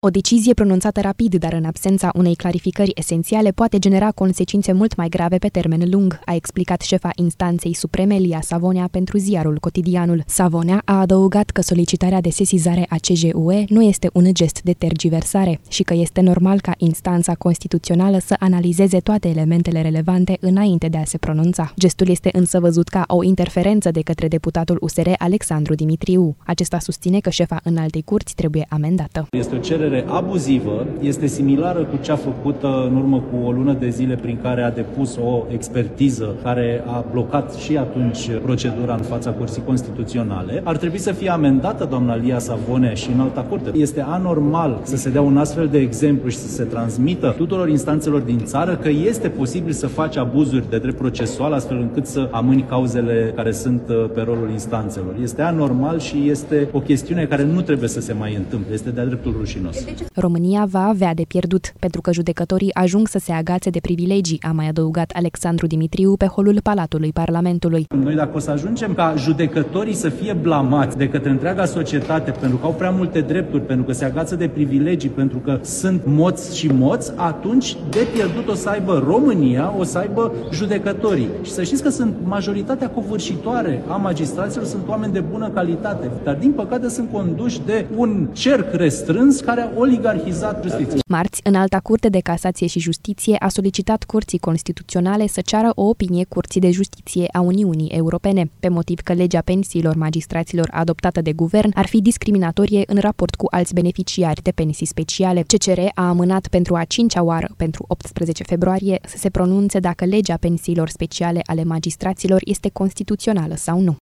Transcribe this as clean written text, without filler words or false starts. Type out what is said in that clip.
O decizie pronunțată rapid, dar în absența unei clarificări esențiale, poate genera consecințe mult mai grave pe termen lung, a explicat șefa instanței supreme Lia Savonea pentru ziarul Cotidianul. Savonea a adăugat că solicitarea de sesizare a CJUE nu este un gest de tergiversare și că este normal ca instanța constituțională să analizeze toate elementele relevante înainte de a se pronunța. Gestul este însă văzut ca o interferență de către deputatul USR Alexandru Dimitriu. Acesta susține că șefa Înaltei Curți trebuie amendată. Este o cerere abuzivă, este similară cu cea făcută în urmă cu o lună de zile prin care a depus o expertiză care a blocat și atunci procedura în fața Curții Constituționale. Ar trebui să fie amendată doamna Lia Savonea și în alta curte. Este anormal să se dea un astfel de exemplu și să se transmită tuturor instanțelor din țară că este posibil să faci abuzuri de drept procesual astfel încât să amâni cauzele care sunt pe rolul instanțelor. Este anormal și este o chestiune care nu trebuie să se mai întâmple. Este de-a dreptul rușinos. România va avea de pierdut, pentru că judecătorii ajung să se agațe de privilegii, a mai adăugat Alexandru Dimitriu pe holul Palatului Parlamentului. Noi dacă o să ajungem ca judecătorii să fie blamați de către întreaga societate pentru că au prea multe drepturi, pentru că se agață de privilegii, pentru că sunt moți și moți, atunci de pierdut o să aibă România, o să aibă judecătorii. Și să știți că sunt majoritatea covârșitoare a magistraților, sunt oameni de bună calitate, dar din păcate sunt conduși de un cerc restrâns care a oligarhizat justiția. Marți, Înalta Curte de Casație și Justiție a solicitat Curții Constituționale să ceară o opinie Curții de Justiție a Uniunii Europene, pe motiv că legea pensiilor magistraților adoptată de guvern ar fi discriminatorie în raport cu alți beneficiari de pensii speciale. CCR a amânat pentru a 5-a oară, pentru 18 februarie, să se pronunțe dacă legea pensiilor speciale ale magistraților este constituțională sau nu.